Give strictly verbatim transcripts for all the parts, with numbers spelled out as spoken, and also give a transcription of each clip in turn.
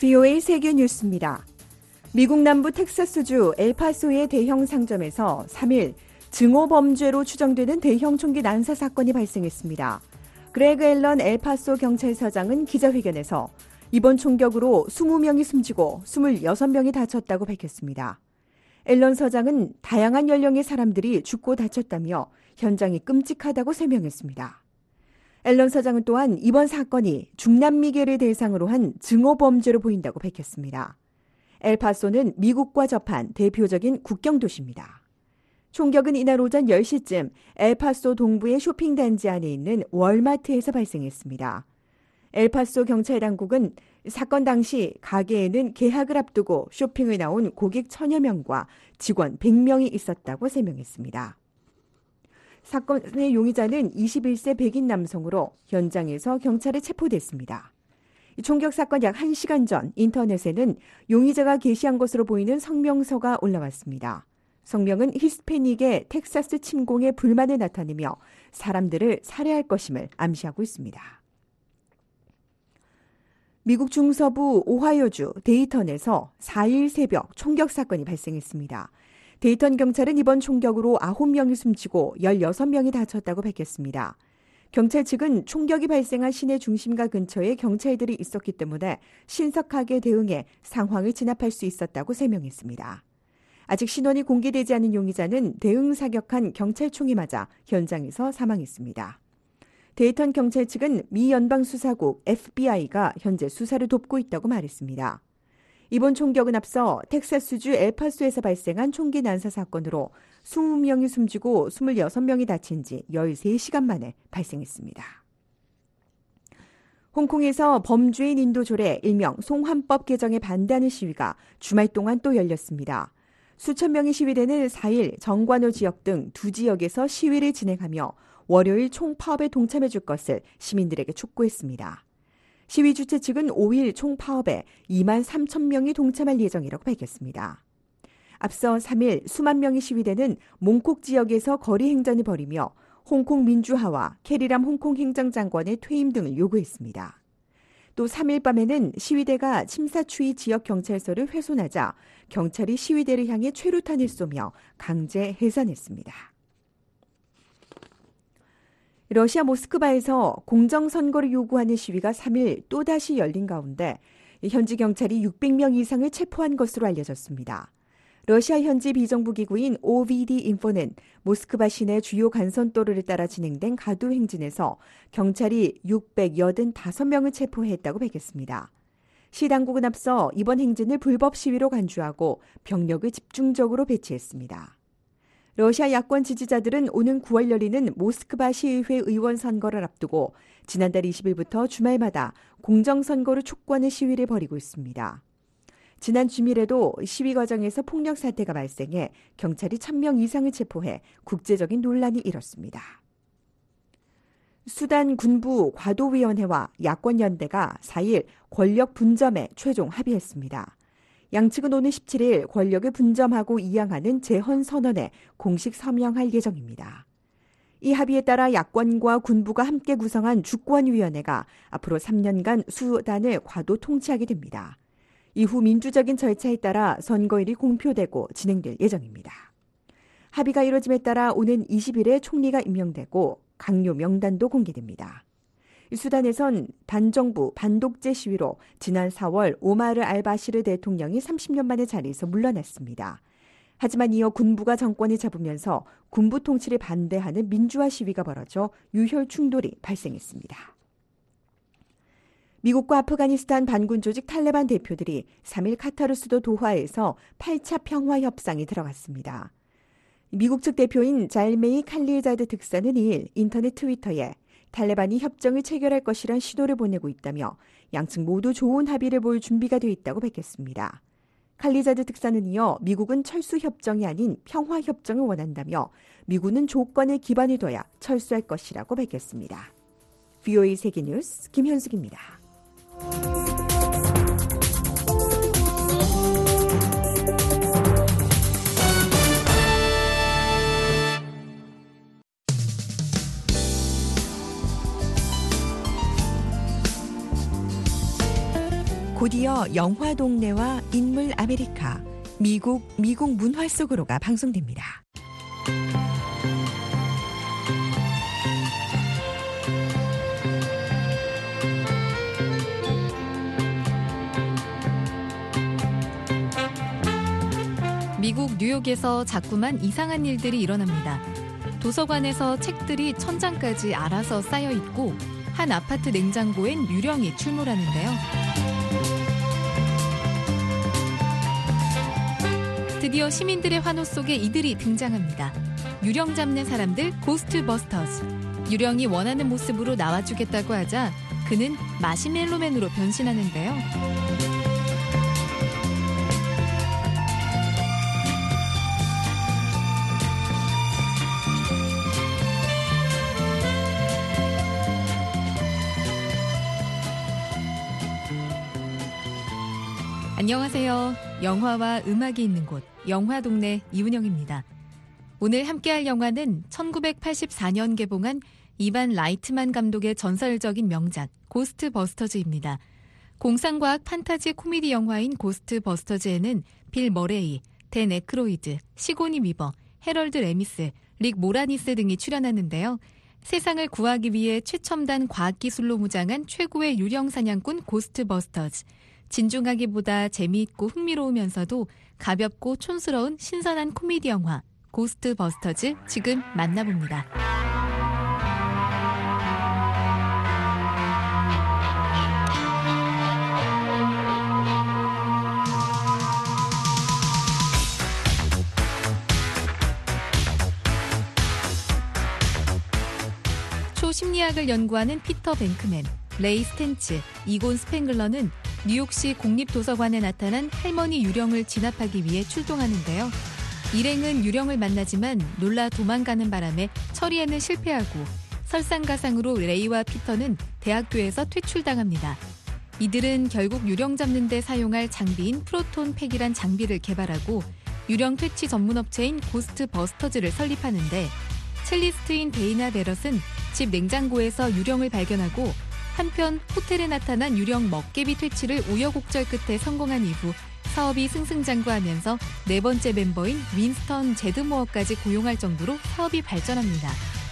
브이오에이 세계 뉴스입니다. 미국 남부 텍사스주 엘파소의 대형 상점에서 삼 일 증오범죄로 추정되는 대형 총기 난사 사건이 발생했습니다. 그레그 앨런 엘파소 경찰서장은 기자회견에서 이번 총격으로 이십 명이 숨지고 이십육 명이 다쳤다고 밝혔습니다. 앨런 서장은 다양한 연령의 사람들이 죽고 다쳤다며 현장이 끔찍하다고 설명했습니다. 앨런 서장은 또한 이번 사건이 중남미계를 대상으로 한 증오범죄로 보인다고 밝혔습니다. 엘파소는 미국과 접한 대표적인 국경도시입니다. 총격은 이날 오전 열 시쯤 엘파소 동부의 쇼핑단지 안에 있는 월마트에서 발생했습니다. 엘파소 경찰당국은 사건 당시 가게에는 개학을 앞두고 쇼핑을 나온 고객 천여 명과 직원 백 명이 있었다고 설명했습니다. 사건의 용의자는 이십일 세 백인 남성으로 현장에서 경찰에 체포됐습니다. 총격 사건 약 한 시간 전 인터넷에는 용의자가 게시한 것으로 보이는 성명서가 올라왔습니다. 성명은 히스패닉의 텍사스 침공에 불만을 나타내며 사람들을 살해할 것임을 암시하고 있습니다. 미국 중서부 오하이오주 데이턴에서 사 일 새벽 총격 사건이 발생했습니다. 데이턴 경찰은 이번 총격으로 아홉 명이 숨지고 열여섯 명이 다쳤다고 밝혔습니다. 경찰 측은 총격이 발생한 시내 중심가 근처에 경찰들이 있었기 때문에 신속하게 대응해 상황을 진압할 수 있었다고 설명했습니다. 아직 신원이 공개되지 않은 용의자는 대응 사격한 경찰총에 맞아 현장에서 사망했습니다. 데이턴 경찰 측은 미 연방수사국 에프비아이가 현재 수사를 돕고 있다고 말했습니다. 이번 총격은 앞서 텍사스주 엘파소에서 발생한 총기 난사 사건으로 이십 명이 숨지고 이십육 명이 다친 지 열세 시간 만에 발생했습니다. 홍콩에서 범죄인 인도 조례 일명 송환법 개정에 반대하는 시위가 주말 동안 또 열렸습니다. 수천 명의 시위대는 사 일 정관호 지역 등 두 지역에서 시위를 진행하며 월요일 총파업에 동참해 줄 것을 시민들에게 촉구했습니다. 시위 주최 측은 오 일 총파업에 이만 삼천 명이 동참할 예정이라고 밝혔습니다. 앞서 삼 일 수만 명의 시위대는 몽콕 지역에서 거리 행전을 벌이며 홍콩 민주화와 캐리람 홍콩 행정장관의 퇴임 등을 요구했습니다. 또 삼 일 밤에는 시위대가 침사추이 지역 경찰서를 훼손하자 경찰이 시위대를 향해 최루탄을 쏘며 강제 해산했습니다. 러시아 모스크바에서 공정선거를 요구하는 시위가 삼 일 또다시 열린 가운데 현지 경찰이 육백 명 이상을 체포한 것으로 알려졌습니다. 러시아 현지 비정부기구인 오비디인포는 모스크바 시내 주요 간선도로를 따라 진행된 가두 행진에서 경찰이 육백팔십오 명을 체포했다고 밝혔습니다. 시 당국은 앞서 이번 행진을 불법 시위로 간주하고 병력을 집중적으로 배치했습니다. 러시아 야권 지지자들은 오는 구월 열리는 모스크바 시의회 의원 선거를 앞두고 지난달 이십 일부터 주말마다 공정선거를 촉구하는 시위를 벌이고 있습니다. 지난 주말에도 시위 과정에서 폭력 사태가 발생해 경찰이 천 명 이상을 체포해 국제적인 논란이 일었습니다. 수단 군부 과도위원회와 야권연대가 사 일 권력 분점에 최종 합의했습니다. 양측은 오는 십칠 일 권력을 분점하고 이양하는 재헌선언에 공식 서명할 예정입니다. 이 합의에 따라 야권과 군부가 함께 구성한 주권위원회가 앞으로 삼 년간 수단을 과도 통치하게 됩니다. 이후 민주적인 절차에 따라 선거일이 공표되고 진행될 예정입니다. 합의가 이뤄짐에 따라 오는 이십 일에 총리가 임명되고 강요 명단도 공개됩니다. 수단에선 반정부 반독재 시위로 지난 사월 오마르 알바시르 대통령이 삼십 년 만에 자리에서 물러났습니다. 하지만 이어 군부가 정권을 잡으면서 군부 통치를 반대하는 민주화 시위가 벌어져 유혈 충돌이 발생했습니다. 미국과 아프가니스탄 반군 조직 탈레반 대표들이 삼 일 카타르 수도 도하에서 팔 차 평화 협상에 들어갔습니다. 미국 측 대표인 잘메이 칼리자드 특사는 이 일 인터넷 트위터에 탈레반이 협정을 체결할 것이란 신호를 보내고 있다며 양측 모두 좋은 합의를 볼 준비가 돼 있다고 밝혔습니다. 칼리자드 특사는 이어 미국은 철수협정이 아닌 평화협정을 원한다며 미국은 조건에 기반을 둬야 철수할 것이라고 밝혔습니다. 브이오에이 세계뉴스 김현숙입니다. 곧이어 영화 동네와 인물 아메리카, 미국, 미국 문화 속으로가 방송됩니다. 미국 뉴욕에서 자꾸만 이상한 일들이 일어납니다. 도서관에서 책들이 천장까지 알아서 쌓여 있고 한 아파트 냉장고엔 유령이 출몰하는데요. 드디어 시민들의 환호 속에 이들이 등장합니다. 유령 잡는 사람들 고스트버스터즈. 유령이 원하는 모습으로 나와주겠다고 하자 그는 마시멜로맨으로 변신하는데요. 안녕하세요. 영화와 음악이 있는 곳, 영화동네 이은영입니다. 오늘 함께할 영화는 천구백팔십사 년 개봉한 이반 라이트만 감독의 전설적인 명작 고스트버스터즈입니다. 공상과학 판타지 코미디 영화인 고스트버스터즈에는 빌 머레이, 댄 에크로이드, 시고니 위버, 해럴드 레미스, 릭 모라니스 등이 출연하는데요. 세상을 구하기 위해 최첨단 과학기술로 무장한 최고의 유령 사냥꾼 고스트버스터즈. 진중하기보다 재미있고 흥미로우면서도 가볍고 촌스러운 신선한 코미디 영화 고스트버스터즈 지금 만나봅니다. 초심리학을 연구하는 피터 뱅크맨, 레이 스탠츠, 이곤 스팽글러는 뉴욕시 공립도서관에 나타난 할머니 유령을 진압하기 위해 출동하는데요. 일행은 유령을 만나지만 놀라 도망가는 바람에 처리에는 실패하고 설상가상으로 레이와 피터는 대학교에서 퇴출당합니다. 이들은 결국 유령 잡는 데 사용할 장비인 프로톤 팩이란 장비를 개발하고 유령 퇴치 전문업체인 고스트버스터즈를 설립하는데 첼리스트인 데이나 베럿은 집 냉장고에서 유령을 발견하고 한편 호텔에 나타난 유령 먹개비 퇴치를 우여곡절 끝에 성공한 이후 사업이 승승장구하면서 네 번째 멤버인 윈스턴 제드모어까지 고용할 정도로 사업이 발전합니다.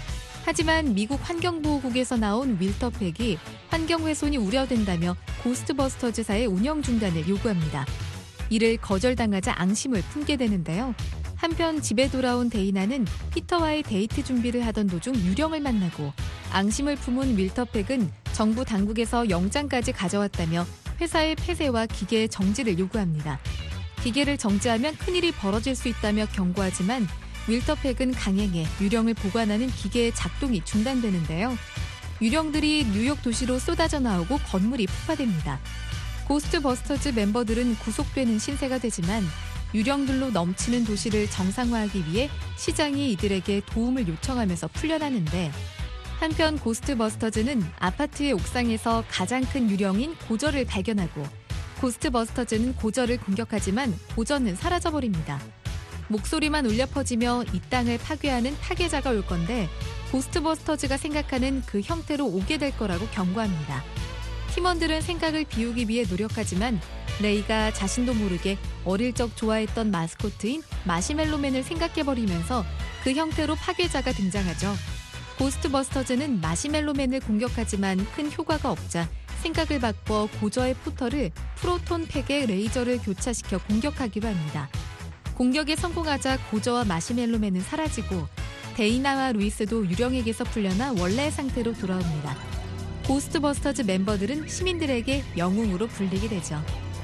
하지만 미국 환경보호국에서 나온 윌터팩이 환경훼손이 우려된다며 고스트버스터즈사의 운영 중단을 요구합니다. 이를 거절당하자 앙심을 품게 되는데요. 한편 집에 돌아온 데이나는 피터와의 데이트 준비를 하던 도중 유령을 만나고 앙심을 품은 윌터팩은 정부 당국에서 영장까지 가져왔다며 회사의 폐쇄와 기계의 정지를 요구합니다. 기계를 정지하면 큰일이 벌어질 수 있다며 경고하지만 윌터팩은 강행해 유령을 보관하는 기계의 작동이 중단되는데요. 유령들이 뉴욕 도시로 쏟아져 나오고 건물이 폭파됩니다. 고스트버스터즈 멤버들은 구속되는 신세가 되지만 유령들로 넘치는 도시를 정상화하기 위해 시장이 이들에게 도움을 요청하면서 풀려나는데 한편 고스트버스터즈는 아파트의 옥상에서 가장 큰 유령인 고저를 발견하고 고스트버스터즈는 고저를 공격하지만 고저는 사라져버립니다. 목소리만 울려 퍼지며 이 땅을 파괴하는 파괴자가 올 건데 고스트버스터즈가 생각하는 그 형태로 오게 될 거라고 경고합니다. 팀원들은 생각을 비우기 위해 노력하지만 레이가 자신도 모르게 어릴 적 좋아했던 마스코트인 마시멜로맨을 생각해버리면서 그 형태로 파괴자가 등장하죠. 고스트버스터즈는 마시멜로맨을 공격하지만 큰 효과가 없자 생각을 바꿔 고저의 포터를 프로톤 팩에 레이저를 교차시켜 공격하기로 합니다. 공격에 성공하자 고저와 마시멜로맨은 사라지고 데이나와 루이스도 유령에게서 풀려나 원래의 상태로 돌아옵니다. 고스트버스터즈 멤버들은 시민들에게 영웅으로 불리게 되죠.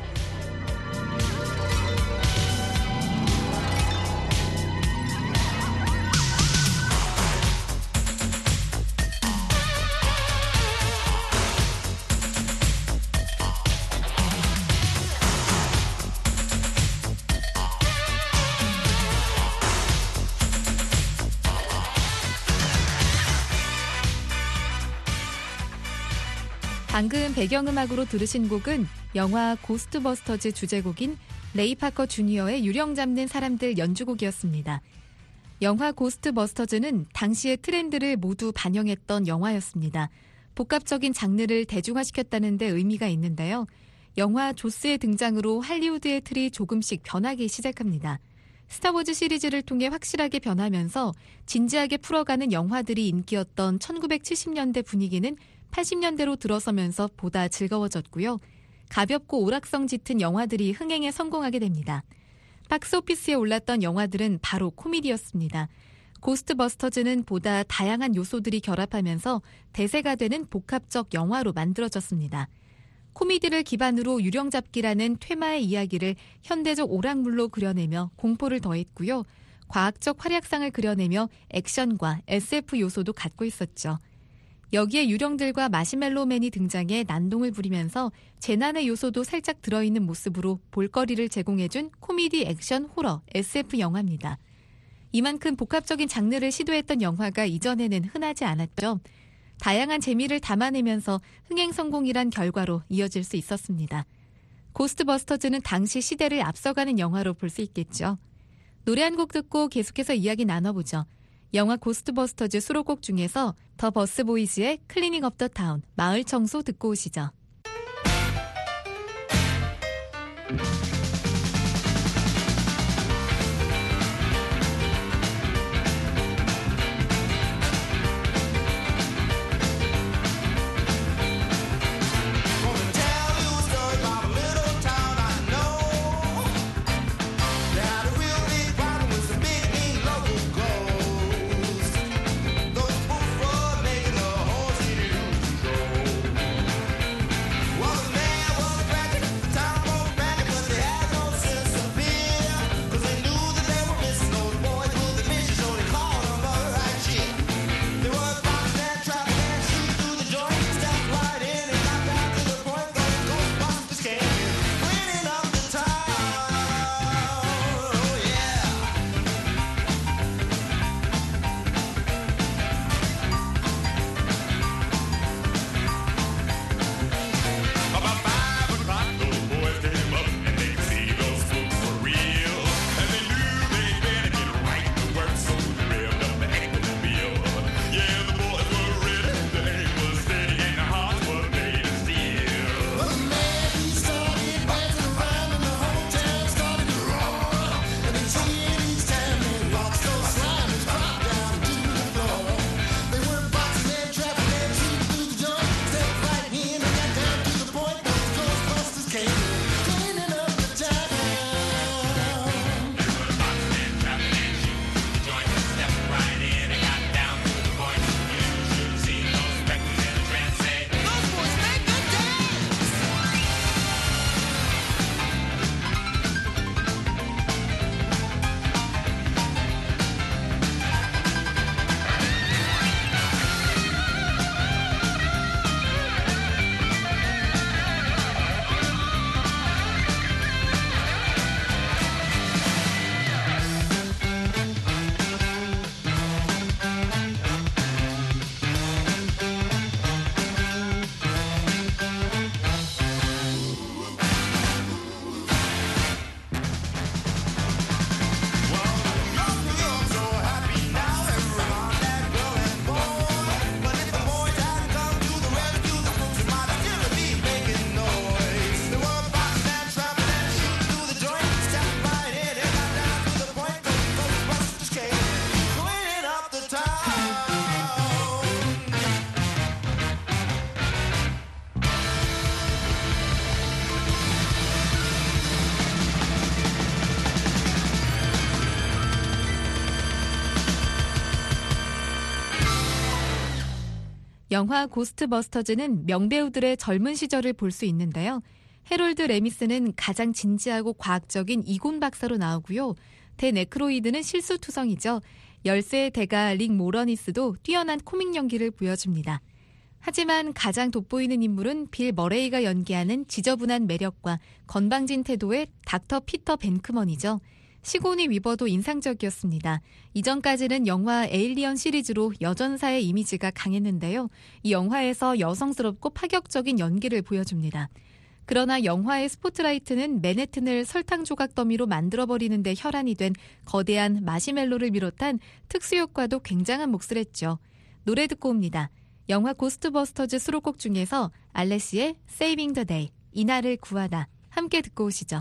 방금 배경음악으로 들으신 곡은 영화 고스트버스터즈 주제곡인 레이 파커 주니어의 유령 잡는 사람들 연주곡이었습니다. 영화 고스트버스터즈는 당시의 트렌드를 모두 반영했던 영화였습니다. 복합적인 장르를 대중화시켰다는 데 의미가 있는데요. 영화 조스의 등장으로 할리우드의 틀이 조금씩 변하기 시작합니다. 스타워즈 시리즈를 통해 확실하게 변하면서 진지하게 풀어가는 영화들이 인기였던 천구백칠십 년대 분위기는 팔십 년대로 들어서면서 보다 즐거워졌고요. 가볍고 오락성 짙은 영화들이 흥행에 성공하게 됩니다. 박스오피스에 올랐던 영화들은 바로 코미디였습니다. 고스트버스터즈는 보다 다양한 요소들이 결합하면서 대세가 되는 복합적 영화로 만들어졌습니다. 코미디를 기반으로 유령잡기라는 퇴마의 이야기를 현대적 오락물로 그려내며 공포를 더했고요. 과학적 활약상을 그려내며 액션과 에스에프 요소도 갖고 있었죠. 여기에 유령들과 마시멜로맨이 등장해 난동을 부리면서 재난의 요소도 살짝 들어있는 모습으로 볼거리를 제공해준 코미디, 액션, 호러, 에스에프 영화입니다. 이만큼 복합적인 장르를 시도했던 영화가 이전에는 흔하지 않았죠. 다양한 재미를 담아내면서 흥행 성공이란 결과로 이어질 수 있었습니다. 고스트버스터즈는 당시 시대를 앞서가는 영화로 볼 수 있겠죠. 노래 한 곡 듣고 계속해서 이야기 나눠보죠. 영화 고스트버스터즈 수록곡 중에서 더 버스보이즈의 클리닝 업 더 타운, 마을 청소 듣고 오시죠. 영화 고스트버스터즈는 명배우들의 젊은 시절을 볼 수 있는데요. 해롤드 레미스는 가장 진지하고 과학적인 이곤 박사로 나오고요. 댄 에크로이드는 실수투성이죠. 열쇠의 대가 릭 모러니스도 뛰어난 코믹 연기를 보여줍니다. 하지만 가장 돋보이는 인물은 빌 머레이가 연기하는 지저분한 매력과 건방진 태도의 닥터 피터 벤크먼이죠. 시고니 위버도 인상적이었습니다. 이전까지는 영화 에일리언 시리즈로 여전사의 이미지가 강했는데요. 이 영화에서 여성스럽고 파격적인 연기를 보여줍니다. 그러나 영화의 스포트라이트는 맨해튼을 설탕 조각 더미로 만들어버리는 데 혈안이 된 거대한 마시멜로를 비롯한 특수효과도 굉장한 몫을 했죠. 노래 듣고 옵니다. 영화 고스트버스터즈 수록곡 중에서 알레시의 Saving the Day, 이날을 구하다. 함께 듣고 오시죠.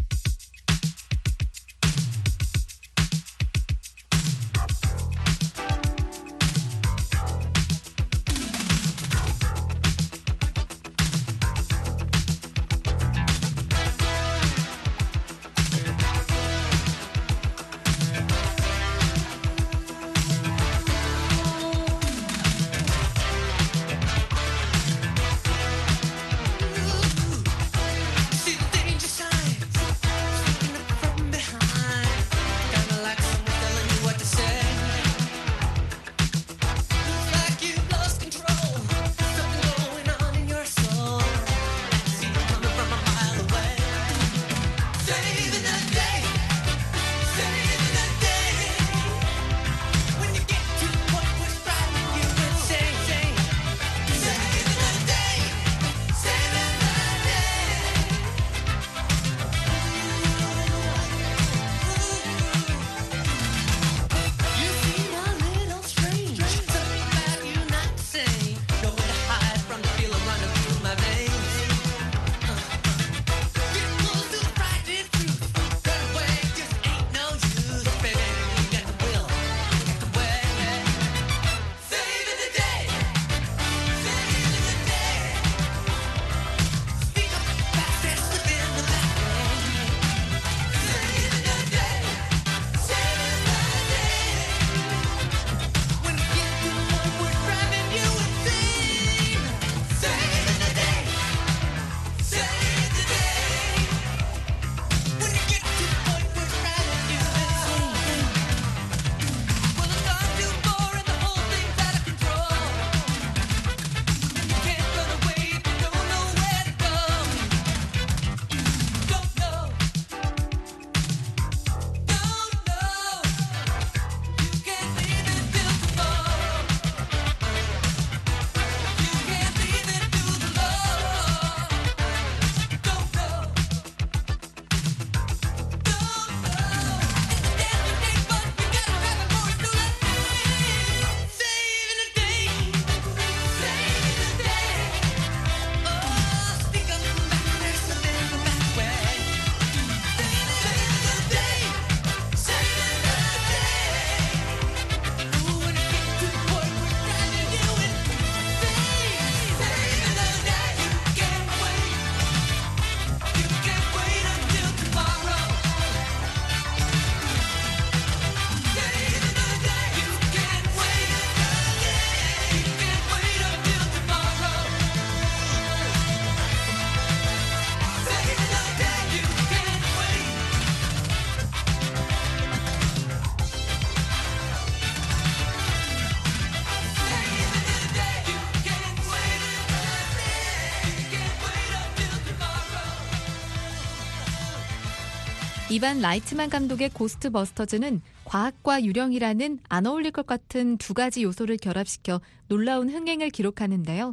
이반 라이트만 감독의 고스트버스터즈는 과학과 유령이라는 안 어울릴 것 같은 두 가지 요소를 결합시켜 놀라운 흥행을 기록하는데요.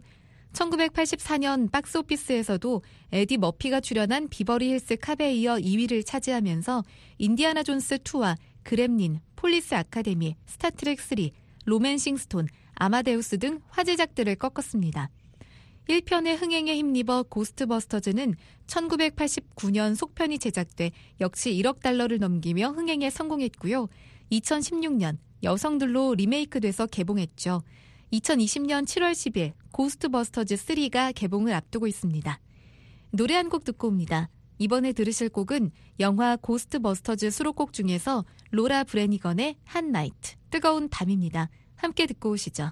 천구백팔십사 년 박스오피스에서도 에디 머피가 출연한 비버리 힐스 캅에 이어 이 위를 차지하면서 인디아나 존스 투와 그렘린, 폴리스 아카데미, 스타트렉 쓰리, 로맨싱 스톤, 아마데우스 등 화제작들을 꺾었습니다. 일 편의 흥행에 힘입어 고스트버스터즈는 천구백팔십구 년 속편이 제작돼 역시 일억 달러를 넘기며 흥행에 성공했고요. 이천십육 년 여성들로 리메이크돼서 개봉했죠. 이천이십 년 칠월 십일 고스트버스터즈 쓰리가 개봉을 앞두고 있습니다. 노래 한 곡 듣고 옵니다. 이번에 들으실 곡은 영화 고스트버스터즈 수록곡 중에서 로라 브래니건의 한 나이트, 뜨거운 밤입니다. 함께 듣고 오시죠.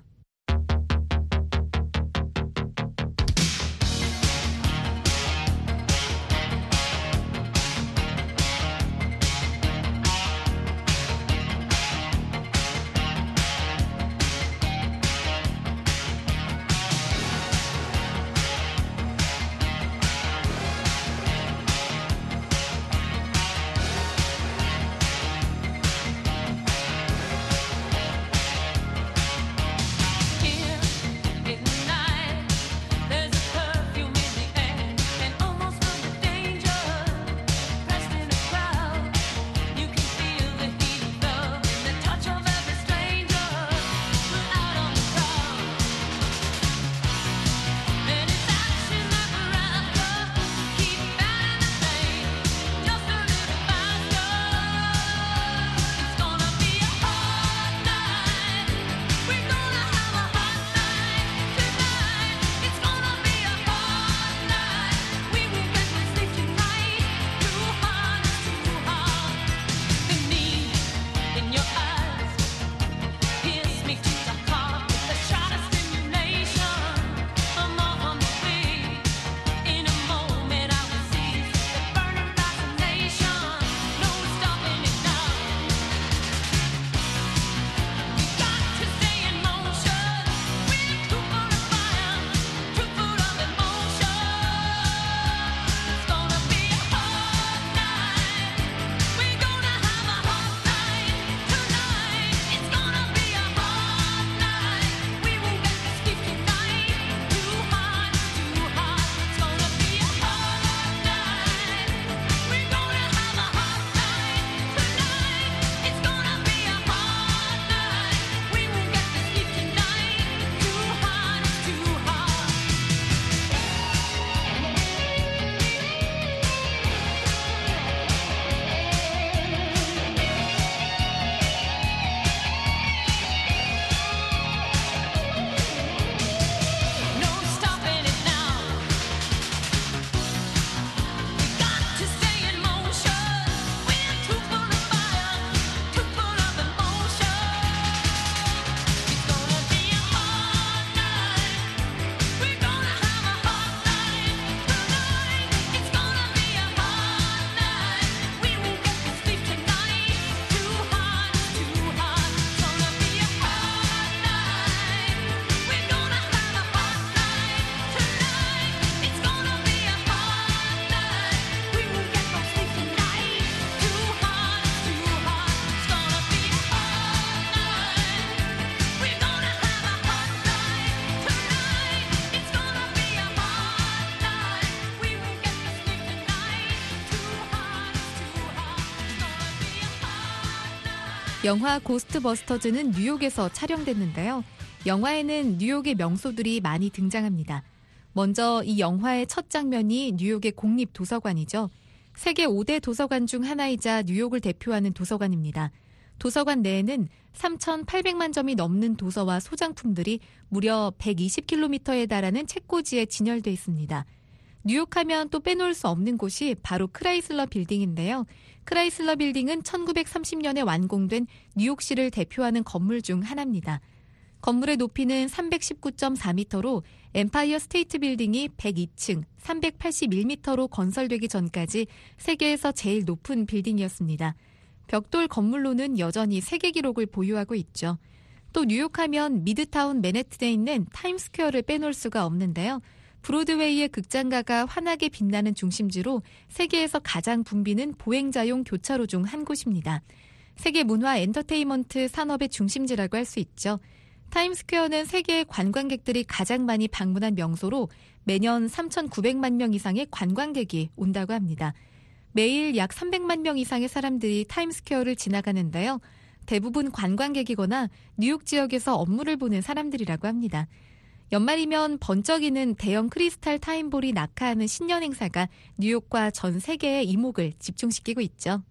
영화 고스트버스터즈는 뉴욕에서 촬영됐는데요. 영화에는 뉴욕의 명소들이 많이 등장합니다. 먼저 이 영화의 첫 장면이 뉴욕의 공립도서관이죠. 세계 오 대 도서관 중 하나이자 뉴욕을 대표하는 도서관입니다. 도서관 내에는 삼천팔백만 점이 넘는 도서와 소장품들이 무려 백이십 킬로미터에 달하는 책꽂이에 진열돼 있습니다. 뉴욕하면 또 빼놓을 수 없는 곳이 바로 크라이슬러 빌딩인데요. 크라이슬러 빌딩은 천구백삼십 년에 완공된 뉴욕시를 대표하는 건물 중 하나입니다. 건물의 높이는 삼백십구 점 사 미터로 엠파이어 스테이트 빌딩이 백이 층, 삼백팔십일 미터로 건설되기 전까지 세계에서 제일 높은 빌딩이었습니다. 벽돌 건물로는 여전히 세계 기록을 보유하고 있죠. 또 뉴욕하면 미드타운 맨해튼에 있는 타임스퀘어를 빼놓을 수가 없는데요. 브로드웨이의 극장가가 환하게 빛나는 중심지로 세계에서 가장 붐비는 보행자용 교차로 중 한 곳입니다. 세계 문화 엔터테인먼트 산업의 중심지라고 할 수 있죠. 타임스퀘어는 세계의 관광객들이 가장 많이 방문한 명소로 매년 삼천구백만 명 이상의 관광객이 온다고 합니다. 매일 약 삼백만 명 이상의 사람들이 타임스퀘어를 지나가는데요. 대부분 관광객이거나 뉴욕 지역에서 업무를 보는 사람들이라고 합니다. 연말이면 번쩍이는 대형 크리스탈 타임볼이 낙하하는 신년 행사가 뉴욕과 전 세계의 이목을 집중시키고 있죠.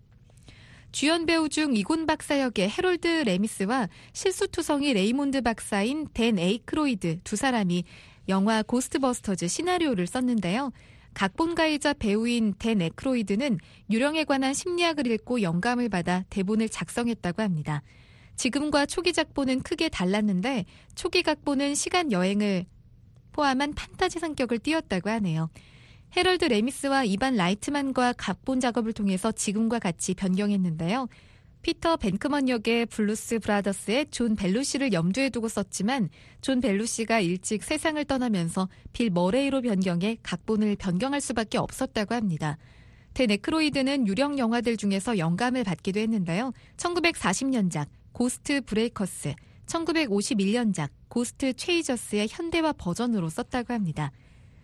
주연 배우 중 이곤 박사 역의 해롤드 레미스와 실수투성이 레이몬드 박사인 댄 에이크로이드 두 사람이 영화 고스트버스터즈 시나리오를 썼는데요. 각본가이자 배우인 댄 에이크로이드는 유령에 관한 심리학을 읽고 영감을 받아 대본을 작성했다고 합니다. 지금과 초기 작본은 크게 달랐는데 초기 각본은 시간 여행을 포함한 판타지 성격을 띄었다고 하네요. 해럴드 레미스와 이반 라이트만과 각본 작업을 통해서 지금과 같이 변경했는데요. 피터 벤크먼 역의 블루스 브라더스의 존 벨루시를 염두에 두고 썼지만 존 벨루시가 일찍 세상을 떠나면서 빌 머레이로 변경해 각본을 변경할 수밖에 없었다고 합니다. 댄 에이크로이드는 유령 영화들 중에서 영감을 받기도 했는데요. 천구백사십 년작 고스트 브레이커스, 천구백오십일 년작 고스트 체이저스의 현대화 버전으로 썼다고 합니다.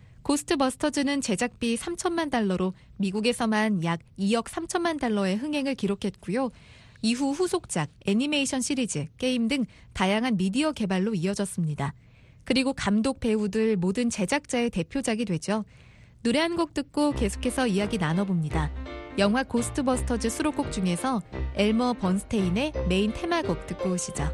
고스트버스터즈는 제작비 삼천만 달러로 미국에서만 약 이억 삼천만 달러의 흥행을 기록했고요. 이후 후속작, 애니메이션 시리즈, 게임 등 다양한 미디어 개발로 이어졌습니다. 그리고 감독, 배우들, 모든 제작자의 대표작이 되죠. 노래 한 곡 듣고 계속해서 이야기 나눠봅니다. 영화 고스트버스터즈 수록곡 중에서 엘머 번스테인의 메인 테마곡 듣고 오시죠.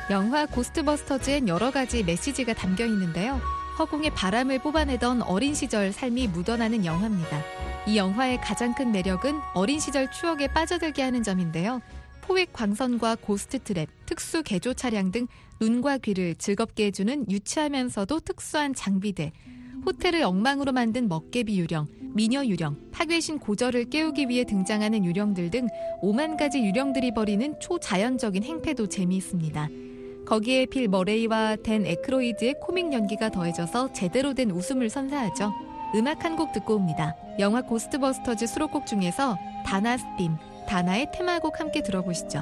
영화 고스트버스터즈엔 여러 가지 메시지가 담겨 있는데요. 허공에 바람을 뽑아내던 어린 시절 삶이 묻어나는 영화입니다. 이 영화의 가장 큰 매력은 어린 시절 추억에 빠져들게 하는 점인데요. 포획 광선과 고스트 트랩, 특수 개조 차량 등 눈과 귀를 즐겁게 해주는 유치하면서도 특수한 장비들, 호텔을 엉망으로 만든 먹개비 유령, 미녀 유령, 파괴신 고저를 깨우기 위해 등장하는 유령들 등 오만 가지 유령들이 벌이는 초자연적인 행패도 재미있습니다. 거기에 빌 머레이와 댄 에크로이드의 코믹 연기가 더해져서 제대로 된 웃음을 선사하죠. 음악 한 곡 듣고 옵니다. 영화 고스트버스터즈 수록곡 중에서 다나's 빔, 다나의 테마곡 함께 들어보시죠.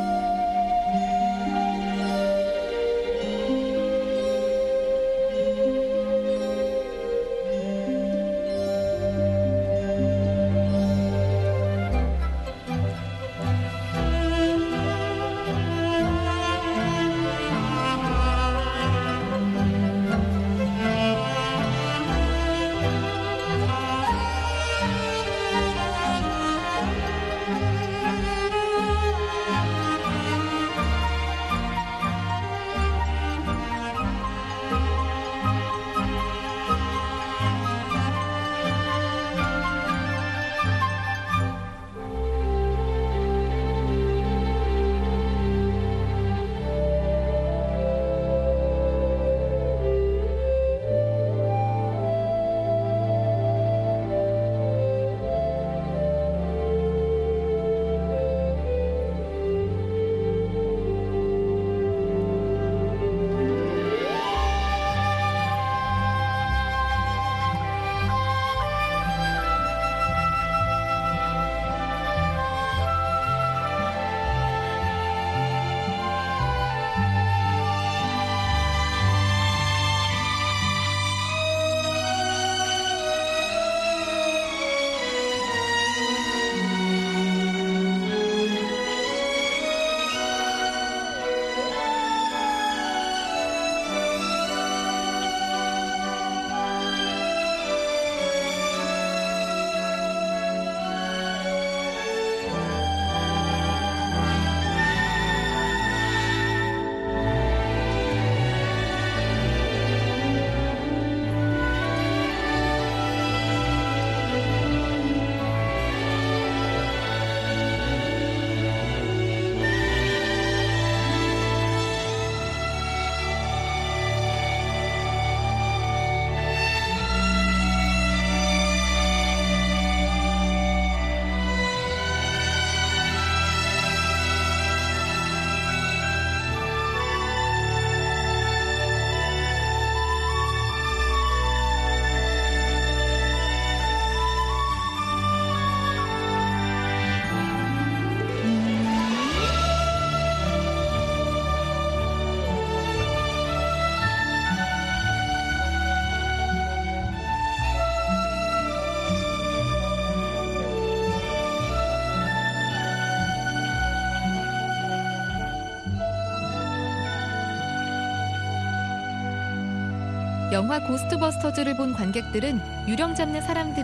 영화 고스트버스터즈를 본 관객들은 유령 잡는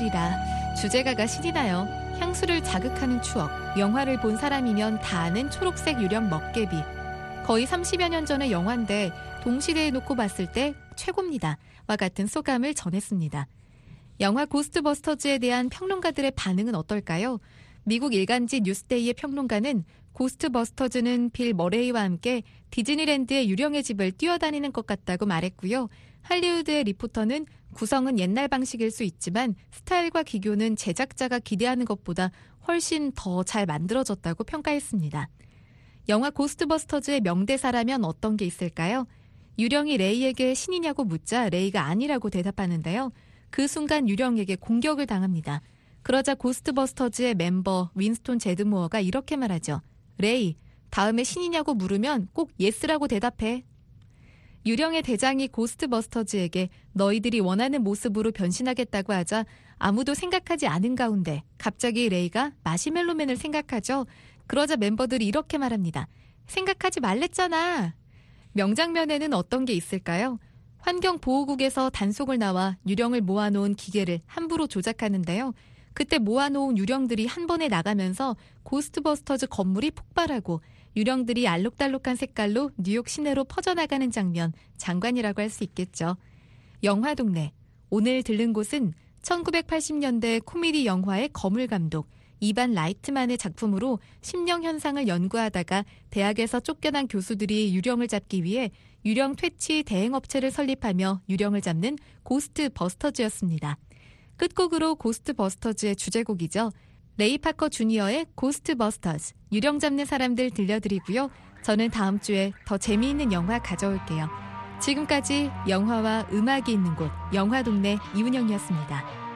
사람들이라 주제가가 신이 나요. 향수를 자극하는 추억, 영화를 본 사람이면 다 아는 초록색 유령 먹개비. 거의 삼십여 년 전의 영화인데 동시대에 놓고 봤을 때 최고입니다. 와 같은 소감을 전했습니다. 영화 고스트버스터즈에 대한 평론가들의 반응은 어떨까요? 미국 일간지 뉴스데이의 평론가는 고스트버스터즈는 빌 머레이와 함께 디즈니랜드의 유령의 집을 뛰어다니는 것 같다고 말했고요. 할리우드의 리포터는 구성은 옛날 방식일 수 있지만 스타일과 기교는 제작자가 기대하는 것보다 훨씬 더 잘 만들어졌다고 평가했습니다. 영화 고스트버스터즈의 명대사라면 어떤 게 있을까요? 유령이 레이에게 신이냐고 묻자 레이가 아니라고 대답하는데요. 그 순간 유령에게 공격을 당합니다. 그러자 고스트버스터즈의 멤버 윈스톤 제드모어가 이렇게 말하죠. 레이, 다음에 신이냐고 물으면 꼭 예스라고 대답해. 유령의 대장이 고스트버스터즈에게 너희들이 원하는 모습으로 변신하겠다고 하자 아무도 생각하지 않은 가운데 갑자기 레이가 마시멜로맨을 생각하죠. 그러자 멤버들이 이렇게 말합니다. 생각하지 말랬잖아. 명장면에는 어떤 게 있을까요? 환경보호국에서 단속을 나와 유령을 모아놓은 기계를 함부로 조작하는데요. 그때 모아놓은 유령들이 한 번에 나가면서 고스트버스터즈 건물이 폭발하고 유령들이 알록달록한 색깔로 뉴욕 시내로 퍼져나가는 장면, 장관이라고 할 수 있겠죠. 영화동네. 오늘 들른 곳은 천구백팔십 년대 코미디 영화의 거물 감독 이반 라이트만의 작품으로 심령 현상을 연구하다가 대학에서 쫓겨난 교수들이 유령을 잡기 위해 유령 퇴치 대행업체를 설립하며 유령을 잡는 고스트 버스터즈였습니다. 끝곡으로 고스트 버스터즈의 주제곡이죠. 레이 파커 주니어의 고스트 버스터즈, 유령 잡는 사람들 들려드리고요. 저는 다음 주에 더 재미있는 영화 가져올게요. 지금까지 영화와 음악이 있는 곳, 영화동네 이은영이었습니다.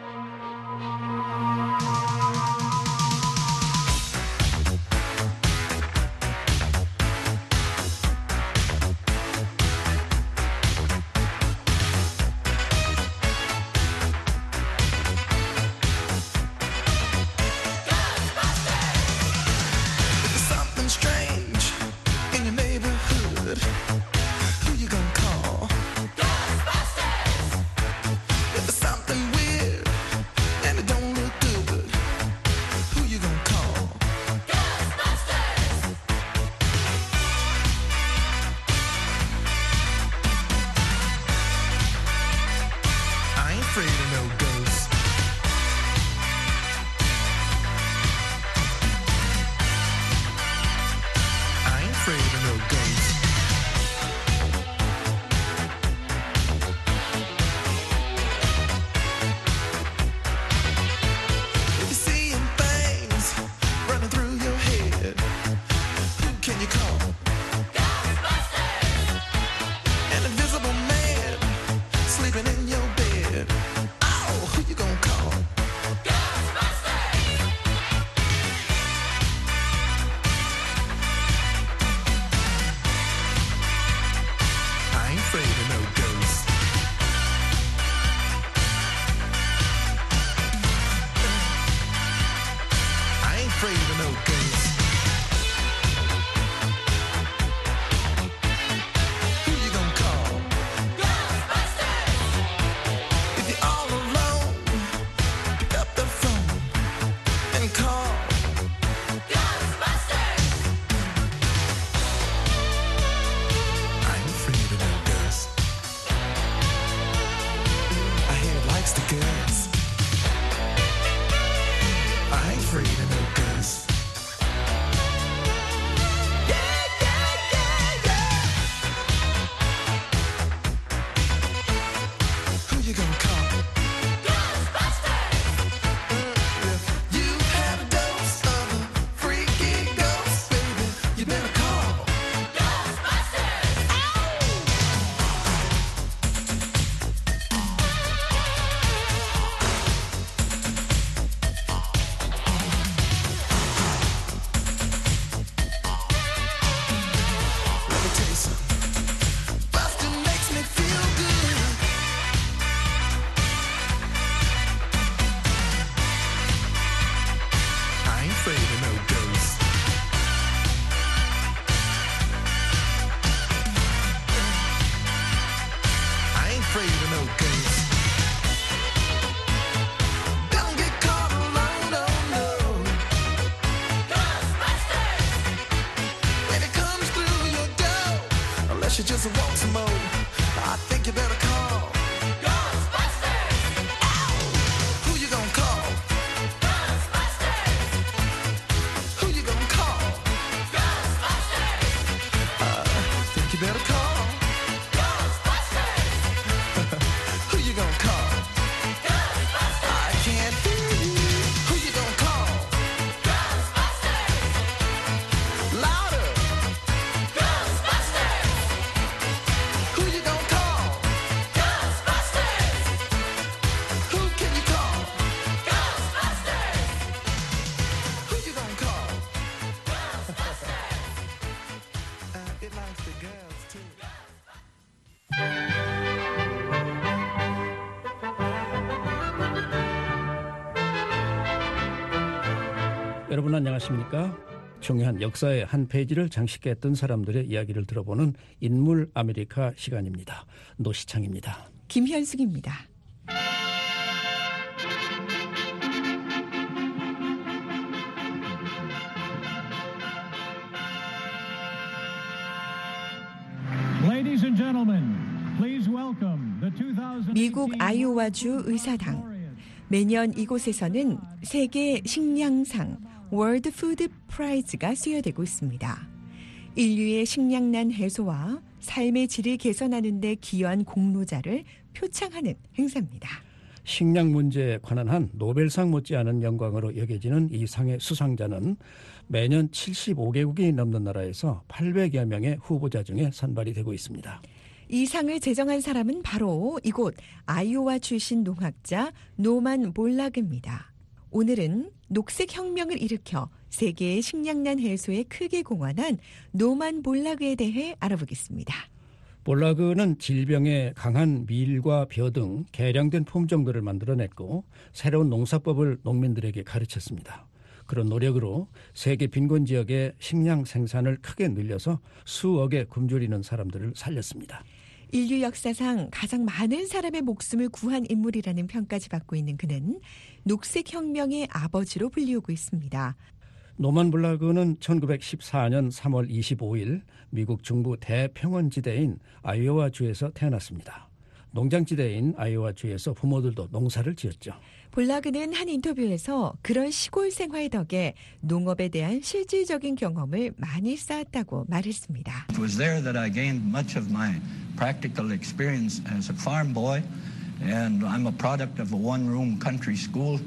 She just wants some more. I think you better call Ghostbusters. Ow! Who you gonna call? Ghostbusters. Who you gonna call? Ghostbusters. I think you better call Ghostbusters. Who you gonna call? Ghostbusters. I can't hear you. Who you gonna call? Ghostbusters. Louder. Who you gonna call? Ghostbusters! Who can you call? Ghostbusters! Who you gonna call? Ghostbusters! uh, it likes the girls too. 여러분 안녕하십니까? 중요한 역사의 한 페이지를 장식해 했던 사람들의 이야기를 들어보는 인물 아메리카 시간입니다. 노시창입니다. 김현숙입니다. 미국 아이오와주 의사당. 매년 이곳에서는 세계 식량상 월드 푸드 프라이즈가 수여되고 있습니다. 인류의 식량난 해소와 삶의 질을 개선하는 데 기여한 공로자를 표창하는 행사입니다. 식량 문제에 관한 한 노벨상 못지않은 영광으로 여겨지는 이 상의 수상자는 매년 칠십오 개국이 넘는 나라에서 팔백여 명의 후보자 중에 선발이 되고 있습니다. 이 상을 제정한 사람은 바로 이곳 아이오와 출신 농학자 노만 볼라그입니다. 오늘은 녹색혁명을 일으켜 세계의 식량난 해소에 크게 공헌한 노만 볼라그에 대해 알아보겠습니다. 볼라그는 질병에 강한 밀과 벼 등 개량된 품종들을 만들어냈고 새로운 농사법을 농민들에게 가르쳤습니다. 그런 노력으로 세계 빈곤 지역의 식량 생산을 크게 늘려서 수억에 굶주리는 사람들을 살렸습니다. 인류 역사상 가장 많은 사람의 목숨을 구한 인물이라는 평까지 받고 있는 그는 녹색혁명의 아버지로 불리우고 있습니다. 노만 볼라그는 천구백십사 년 삼월 이십오일 미국 중부 대평원지대인 아이오와주에서 태어났습니다. 농장지대인 아이오와주에서 부모들도 농사를 지었죠. 볼라그는 한 인터뷰에서 그런 시골 생활 덕에 농업에 대한 실질적인 경험을 많이 쌓았다고 말했습니다. It was there that I gained much of my practical experience as a farm boy, and I'm a product of a one-room country school.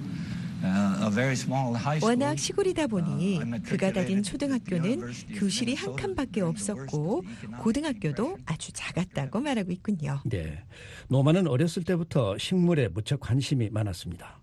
워낙 시골이다 보니 그가 다닌 초등학교는 교실이 한 칸밖에 없었고 고등학교도 아주 작았다고 말하고 있군요. 네, 노만은 어렸을 때부터 식물에 무척 관심이 많았습니다.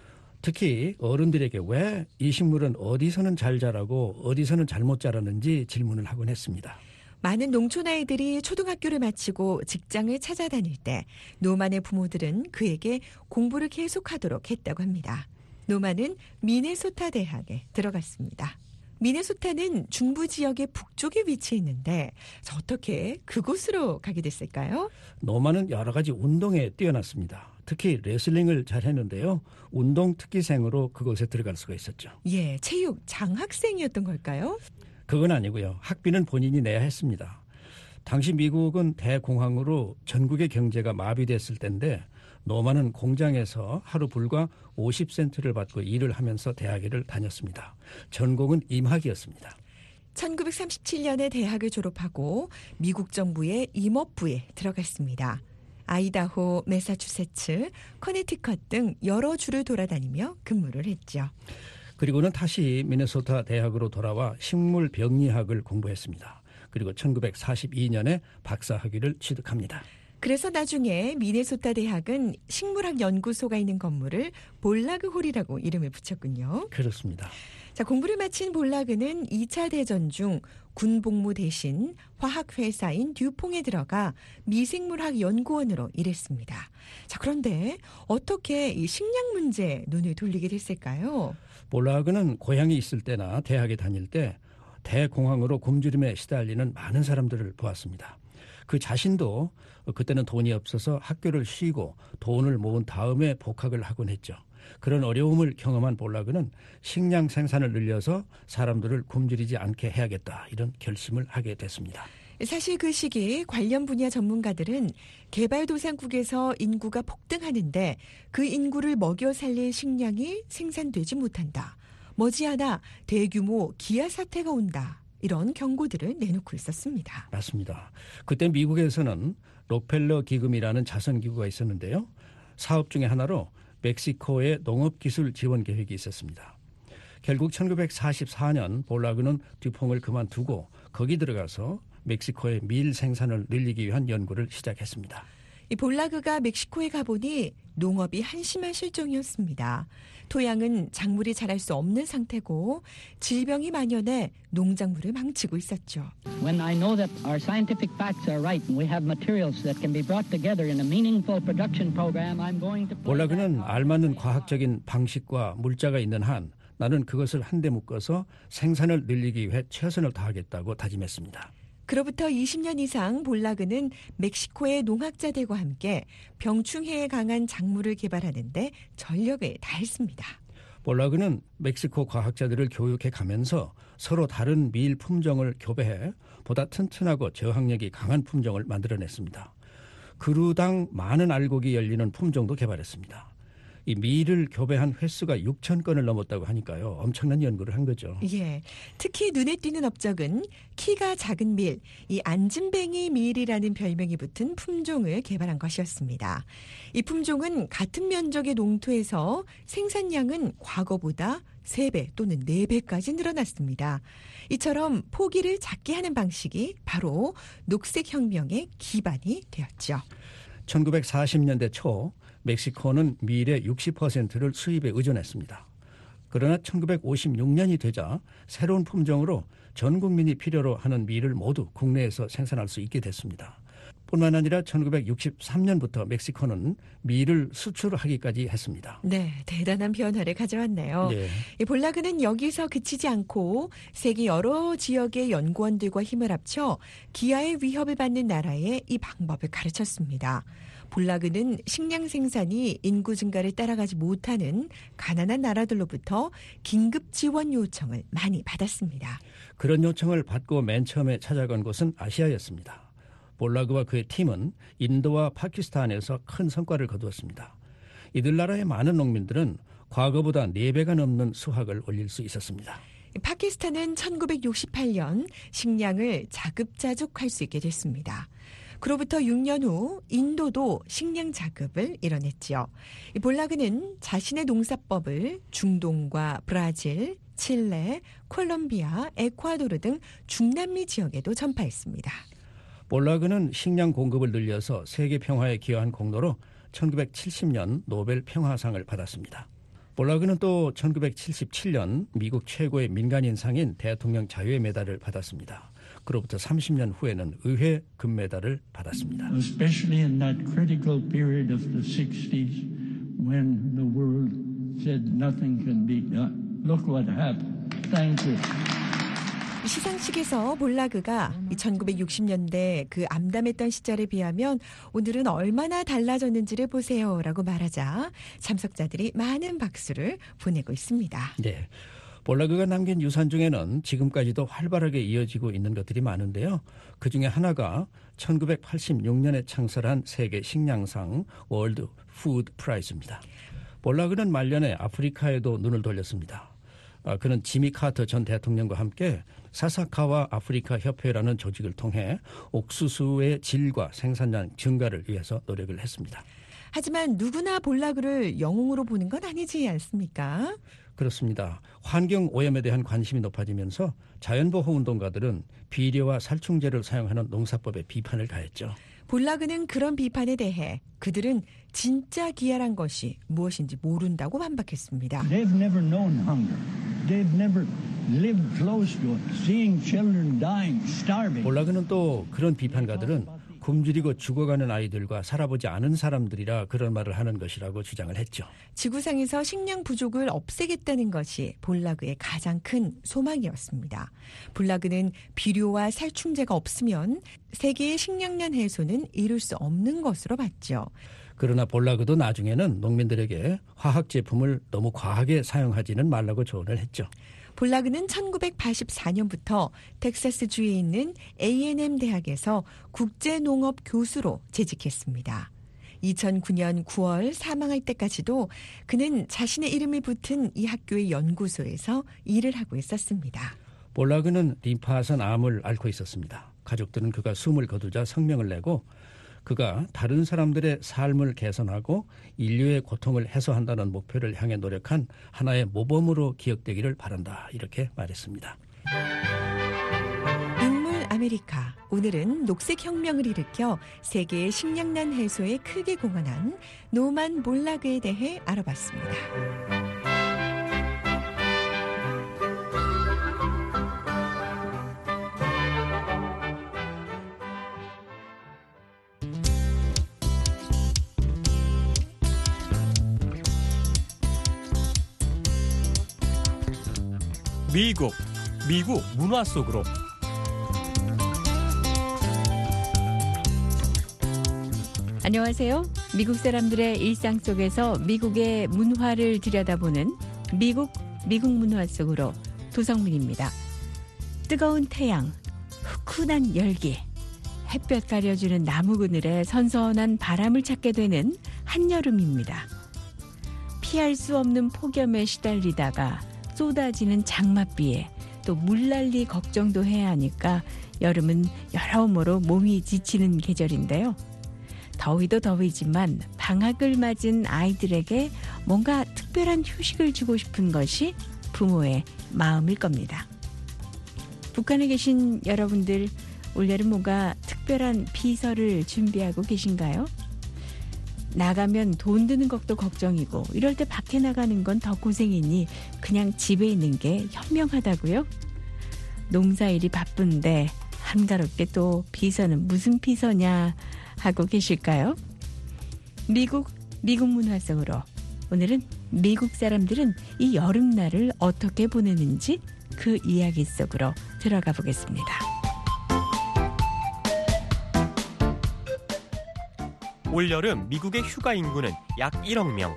특히 어른들에게 왜 이 식물은 어디서는 잘 자라고 어디서는 잘못 자라는지 질문을 하곤 했습니다. 많은 농촌 아이들이 초등학교를 마치고 직장을 찾아다닐 때 노만의 부모들은 그에게 공부를 계속하도록 했다고 합니다. 노만은 미네소타 대학에 들어갔습니다. 미네소타는 중부 지역의 북쪽에 위치해 있는데 어떻게 그곳으로 가게 됐을까요? 노만은 여러 가지 운동에 뛰어났습니다. 특히 레슬링을 잘했는데요. 운동 특기생으로 그곳에 들어갈 수가 있었죠. 예, 체육 장학생이었던 걸까요? 그건 아니고요. 학비는 본인이 내야 했습니다. 당시 미국은 대공황으로 전국의 경제가 마비됐을 때인데 노만은 공장에서 하루 불과 오십 센트를 받고 일을 하면서 대학을 다녔습니다. 전공은 임학이었습니다. 천구백삼십칠 년에 대학을 졸업하고 미국 정부의 임업부에 들어갔습니다. 아이다호, 매사추세츠, 커네티컷 등 여러 주를 돌아다니며 근무를 했죠. 그리고는 다시 미네소타 대학으로 돌아와 식물병리학을 공부했습니다. 그리고 천구백사십이 년에 박사학위를 취득합니다. 그래서 나중에 미네소타 대학은 식물학 연구소가 있는 건물을 볼라그홀이라고 이름을 붙였군요. 그렇습니다. 자, 공부를 마친 볼라그는 이 차 대전 중 군복무 대신 화학회사인 듀퐁에 들어가 미생물학 연구원으로 일했습니다. 자, 그런데 어떻게 이 식량 문제에 눈을 돌리게 됐을까요? 볼라그는 고향에 있을 때나 대학에 다닐 때 대공황으로 굶주림에 시달리는 많은 사람들을 보았습니다. 그 자신도 그때는 돈이 없어서 학교를 쉬고 돈을 모은 다음에 복학을 하곤 했죠. 그런 어려움을 경험한 볼라그는 식량 생산을 늘려서 사람들을 굶주리지 않게 해야겠다 이런 결심을 하게 됐습니다. 사실 그 시기 관련 분야 전문가들은 개발도상국에서 인구가 폭등하는데 그 인구를 먹여 살릴 식량이 생산되지 못한다. 머지않아 대규모 기아 사태가 온다. 이런 경고들을 내놓고 있었습니다. 맞습니다. 그때 미국에서는 록펠러 기금이라는 자선기구가 있었는데요. 사업 중에 하나로 멕시코의 농업기술 지원 계획이 있었습니다. 결국 천구백사십사 년 볼라그는 듀퐁을 그만두고 거기 들어가서 멕시코의 밀 생산을 늘리기 위한 연구를 시작했습니다. 이 볼라그가 멕시코에 가보니 농업이 한심한 실정이었습니다. 토양은 작물이 자랄 수 없는 상태고 질병이 만연해 농작물을 망치고 있었죠. When I know that our scientific facts are right and we have materials that can be brought together in a meaningful production program, I'm going to 볼라그는 알맞는 과학적인 방식과 물자가 있는 한 나는 그것을 한데 묶어서 생산을 늘리기 위해 최선을 다하겠다고 다짐했습니다. 그로부터 이십 년 이상 볼라그는 멕시코의 농학자들과 함께 병충해에 강한 작물을 개발하는 데 전력을 다했습니다. 볼라그는 멕시코 과학자들을 교육해 가면서 서로 다른 밀 품종을 교배해 보다 튼튼하고 저항력이 강한 품종을 만들어냈습니다. 그루당 많은 알곡이 열리는 품종도 개발했습니다. 이 밀을 교배한 횟수가 육천 건을 넘었다고 하니까요. 엄청난 연구를 한 거죠. 예, 특히 눈에 띄는 업적은 키가 작은 밀, 이 안진뱅이 밀이라는 별명이 붙은 품종을 개발한 것이었습니다. 이 품종은 같은 면적의 농토에서 생산량은 과거보다 세 배 또는 네 배까지 늘어났습니다. 이처럼 포기를 작게 하는 방식이 바로 녹색혁명의 기반이 되었죠. 천구백사십 년대 초 멕시코는 밀의 육십 퍼센트를 수입에 의존했습니다. 그러나 천구백오십육 년이 되자 새로운 품종으로 전 국민이 필요로 하는 밀을 모두 국내에서 생산할 수 있게 됐습니다. 뿐만 아니라 천구백육십삼 년부터 멕시코는 밀을 수출하기까지 했습니다. 네, 대단한 변화를 가져왔네요. 네. 이 볼라그는 여기서 그치지 않고 세계 여러 지역의 연구원들과 힘을 합쳐 기아의 위협을 받는 나라에 이 방법을 가르쳤습니다. 볼라그는 식량 생산이 인구 증가를 따라가지 못하는 가난한 나라들로부터 긴급 지원 요청을 많이 받았습니다. 그런 요청을 받고 맨 처음에 찾아간 곳은 아시아였습니다. 볼라그와 그의 팀은 인도와 파키스탄에서 큰 성과를 거두었습니다. 이들 나라의 많은 농민들은 과거보다 네 배가 넘는 수확을 올릴 수 있었습니다. 파키스탄은 천구백육십팔 년 식량을 자급자족할 수 있게 됐습니다. 그로부터 육 년 후 인도도 식량 자급을 이뤄냈지요. 볼라그는 자신의 농사법을 중동과 브라질, 칠레, 콜롬비아, 에콰도르 등 중남미 지역에도 전파했습니다. 볼라그는 식량 공급을 늘려서 세계 평화에 기여한 공로로 천구백칠십 년 노벨 평화상을 받았습니다. 볼라그는 또 천구백칠십칠 년 미국 최고의 민간인상인 대통령 자유의 메달을 받았습니다. 그로부터 삼십 년 후에는 의회 금메달을 받았습니다. Especially in that critical period of the sixties when the world said nothing can be done. Look what happened. Thank you. 시상식에서 볼라그가 천구백육십 년대 그 암담했던 시절에 비하면 오늘은 얼마나 달라졌는지를 보세요라고 말하자 참석자들이 많은 박수를 보내고 있습니다. 네. 볼라그가 남긴 유산 중에는 지금까지도 활발하게 이어지고 있는 것들이 많은데요. 그중에 하나가 천구백팔십육 년에 창설한 세계 식량상 월드 푸드 프라이즈입니다. 볼라그는 말년에 아프리카에도 눈을 돌렸습니다. 그는 지미 카터 전 대통령과 함께 사사카와 아프리카 협회라는 조직을 통해 옥수수의 질과 생산량 증가를 위해서 노력을 했습니다. 하지만 누구나 볼라그를 영웅으로 보는 건 아니지 않습니까? 그렇습니다. 환경오염에 대한 관심이 높아지면서 자연보호운동가들은 비료와 살충제를 사용하는 농사법에 비판을 가했죠. 볼라그는 그런 비판에 대해 그들은 진짜 기아란 것이 무엇인지 모른다고 반박했습니다. They've never known hunger. They've never lived close to it. Seeing children dying, starving. 볼라그는 또 그런 비판가들은 굶주리고 죽어가는 아이들과 살아보지 않은 사람들이라 그런 말을 하는 것이라고 주장을 했죠. 지구상에서 식량 부족을 없애겠다는 것이 볼라그의 가장 큰 소망이었습니다. 볼라그는 비료와 살충제가 없으면 세계의 식량난 해소는 이룰 수 없는 것으로 봤죠. 그러나 볼라그도 나중에는 농민들에게 화학 제품을 너무 과하게 사용하지는 말라고 조언을 했죠. 볼라그는 천구백팔십사 년부터 텍사스주에 있는 에이앤엠 대학에서 국제농업 교수로 재직했습니다. 이천구 년 구월 사망할 때까지도 그는 자신의 이름이 붙은 이 학교의 연구소에서 일을 하고 있었습니다. 볼라그는 림파선 암을 앓고 있었습니다. 가족들은 그가 숨을 거두자 성명을 내고 그가 다른 사람들의 삶을 개선하고 인류의 고통을 해소한다는 목표를 향해 노력한 하나의 모범으로 기억되기를 바란다. 이렇게 말했습니다. 인물 아메리카. 오늘은 녹색혁명을 일으켜 세계의 식량난 해소에 크게 공헌한 노만 볼라그에 대해 알아봤습니다. 미국, 미국 문화 속으로. 안녕하세요. 미국 사람들의 일상 속에서 미국의 문화를 들여다보는 미국, 미국 문화 속으로 도성민입니다. 뜨거운 태양, 후끈한 열기, 햇볕 가려주는 나무 그늘에 선선한 바람을 찾게 되는 한여름입니다. 피할 수 없는 폭염에 시달리다가 쏟아지는 장맛비에 또 물난리 걱정도 해야 하니까 여름은 여러모로 몸이 지치는 계절인데요. 더위도 더위지만 방학을 맞은 아이들에게 뭔가 특별한 휴식을 주고 싶은 것이 부모의 마음일 겁니다. 북한에 계신 여러분들, 올여름 뭔가 특별한 비서를 준비하고 계신가요? 나가면 돈 드는 것도 걱정이고 이럴 때 밖에 나가는 건 더 고생이니 그냥 집에 있는 게 현명하다고요? 농사일이 바쁜데 한가롭게 또 비서는 무슨 비서냐 하고 계실까요? 미국, 미국 문화 속으로 오늘은 미국 사람들은 이 여름날을 어떻게 보내는지 그 이야기 속으로 들어가 보겠습니다. 올여름 미국의 휴가 인구는 약 일억 명.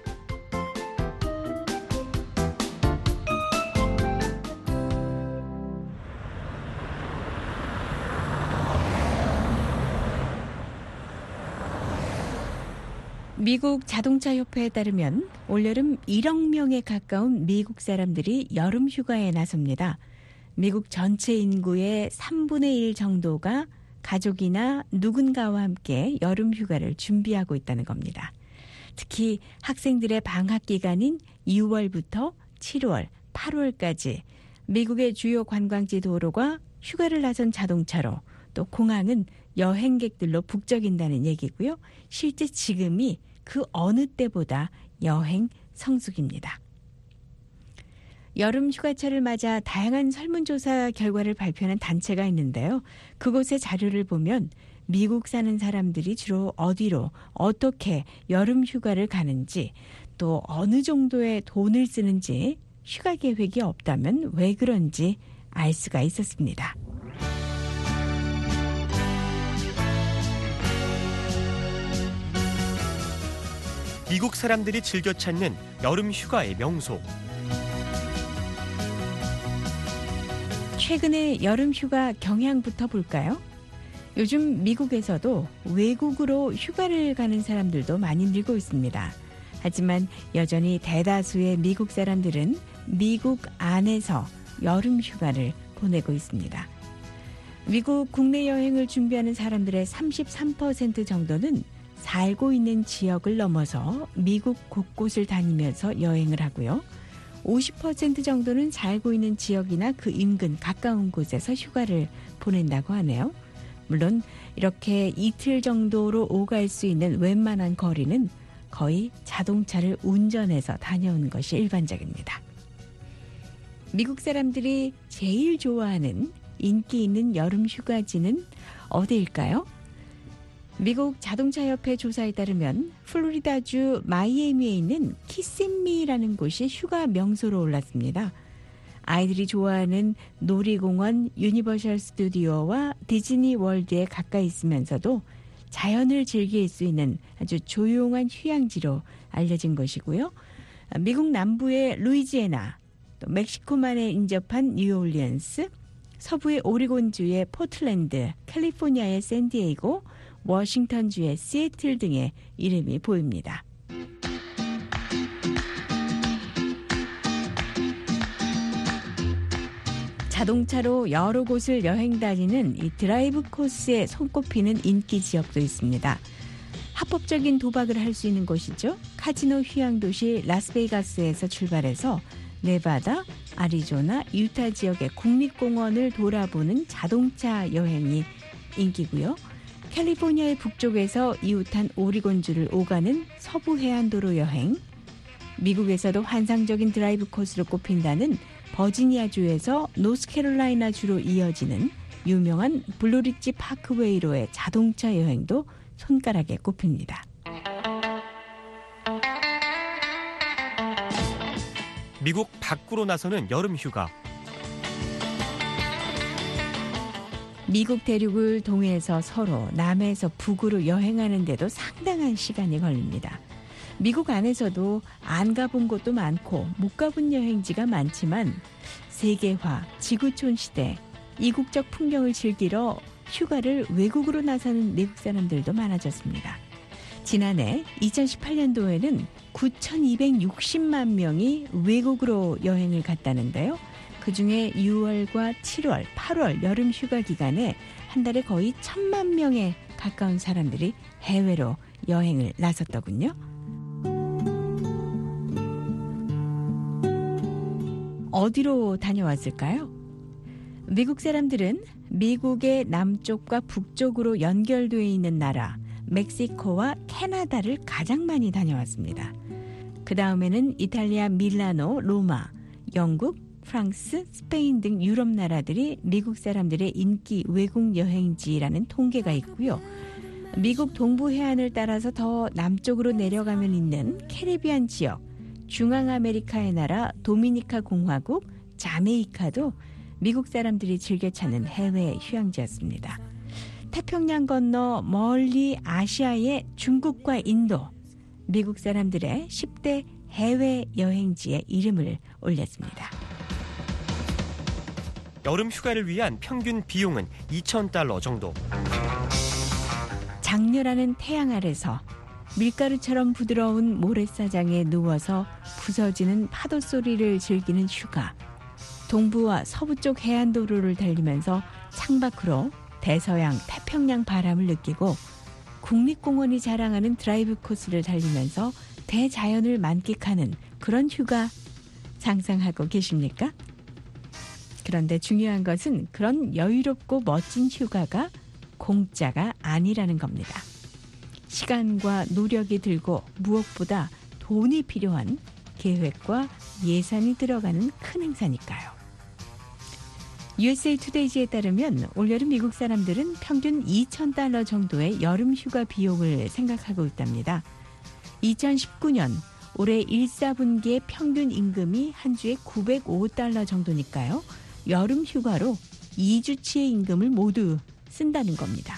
미국 자동차협회에 따르면 올여름 일억 명에 가까운 미국 사람들이 여름 휴가에 나섭니다. 미국 전체 인구의 삼분의 일 정도가 가족이나 누군가와 함께 여름 휴가를 준비하고 있다는 겁니다. 특히 학생들의 방학 기간인 유월부터 칠월, 팔월까지 미국의 주요 관광지 도로가 휴가를 나선 자동차로 또 공항은 여행객들로 북적인다는 얘기고요. 실제 지금이 그 어느 때보다 여행 성수기입니다. 여름 휴가철을 맞아 다양한 설문조사 결과를 발표한 단체가 있는데요. 그곳의 자료를 보면 미국 사는 사람들이 주로 어디로 어떻게 여름 휴가를 가는지 또 어느 정도의 돈을 쓰는지 휴가 계획이 없다면 왜 그런지 알 수가 있었습니다. 미국 사람들이 즐겨 찾는 여름 휴가의 명소. 최근의 여름 휴가 경향부터 볼까요? 요즘 미국에서도 외국으로 휴가를 가는 사람들도 많이 늘고 있습니다. 하지만 여전히 대다수의 미국 사람들은 미국 안에서 여름 휴가를 보내고 있습니다. 미국 국내 여행을 준비하는 사람들의 삼십삼 퍼센트 정도는 살고 있는 지역을 넘어서 미국 곳곳을 다니면서 여행을 하고요. 오십 퍼센트 정도는 살고 있는 지역이나 그 인근 가까운 곳에서 휴가를 보낸다고 하네요. 물론 이렇게 이틀 정도로 오갈 수 있는 웬만한 거리는 거의 자동차를 운전해서 다녀오는 것이 일반적입니다. 미국 사람들이 제일 좋아하는 인기 있는 여름 휴가지는 어디일까요? 미국 자동차협회 조사에 따르면 플로리다주 마이애미에 있는 키시미라는 곳이 휴가 명소로 올랐습니다. 아이들이 좋아하는 놀이공원 유니버셜 스튜디오와 디즈니 월드에 가까이 있으면서도 자연을 즐길 수 있는 아주 조용한 휴양지로 알려진 것이고요. 미국 남부의 루이지애나, 또 멕시코만에 인접한 뉴올리언스, 서부의 오리곤주의 포틀랜드, 캘리포니아의 샌디에이고, 워싱턴주의 시애틀 등의 이름이 보입니다. 자동차로 여러 곳을 여행 다니는 이 드라이브 코스에 손꼽히는 인기 지역도 있습니다. 합법적인 도박을 할 수 있는 곳이죠. 카지노 휴양도시 라스베이거스에서 출발해서 네바다, 아리조나, 유타 지역의 국립공원을 돌아보는 자동차 여행이 인기고요. 캘리포니아의 북쪽에서 이웃한 오리곤주를 오가는 서부 해안도로 여행, 미국에서도 환상적인 드라이브 코스로 꼽힌다는 버지니아주에서 노스캐롤라이나주로 이어지는 유명한 블루리지 파크웨이로의 자동차 여행도 손가락에 꼽힙니다. 미국 밖으로 나서는 여름 휴가. 미국 대륙을 동해에서 서로 남해에서 북으로 여행하는데도 상당한 시간이 걸립니다. 미국 안에서도 안 가본 곳도 많고 못 가본 여행지가 많지만 세계화, 지구촌 시대, 이국적 풍경을 즐기러 휴가를 외국으로 나서는 미국 사람들도 많아졌습니다. 지난해 이천십팔 년도에는 구천이백육십만 명이 외국으로 여행을 갔다는데요. 그중에 유월과 칠월, 팔월 여름 휴가 기간에 한 달에 거의 천만 명에 가까운 사람들이 해외로 여행을 나섰더군요. 어디로 다녀왔을까요? 미국 사람들은 미국의 남쪽과 북쪽으로 연결되어 있는 나라 멕시코와 캐나다를 가장 많이 다녀왔습니다. 그 다음에는 이탈리아, 밀라노, 로마, 영국, 프랑스, 스페인 등 유럽 나라들이 미국 사람들의 인기 외국 여행지라는 통계가 있고요. 미국 동부 해안을 따라서 더 남쪽으로 내려가면 있는 캐리비안 지역, 중앙아메리카의 나라 도미니카 공화국, 자메이카도 미국 사람들이 즐겨 찾는 해외 휴양지였습니다. 태평양 건너 멀리 아시아의 중국과 인도, 미국 사람들의 십 대 해외 여행지에 이름을 올렸습니다. 여름 휴가를 위한 평균 비용은 이천 달러 정도. 장렬하는 태양 아래서 밀가루처럼 부드러운 모래사장에 누워서 부서지는 파도 소리를 즐기는 휴가. 동부와 서부 쪽 해안도로를 달리면서 창밖으로 대서양, 태평양 바람을 느끼고 국립공원이 자랑하는 드라이브 코스를 달리면서 대자연을 만끽하는 그런 휴가 상상하고 계십니까? 그런데 중요한 것은 그런 여유롭고 멋진 휴가가 공짜가 아니라는 겁니다. 시간과 노력이 들고 무엇보다 돈이 필요한 계획과 예산이 들어가는 큰 행사니까요. 유에스에이 투데이지에 따르면 올여름 미국 사람들은 평균 이천 달러 정도의 여름 휴가 비용을 생각하고 있답니다. 이천십구 년 올해 일, 사 분기의 평균 임금이 한 주에 구백오 달러 정도니까요. 여름 휴가로 이 주치의 임금을 모두 쓴다는 겁니다.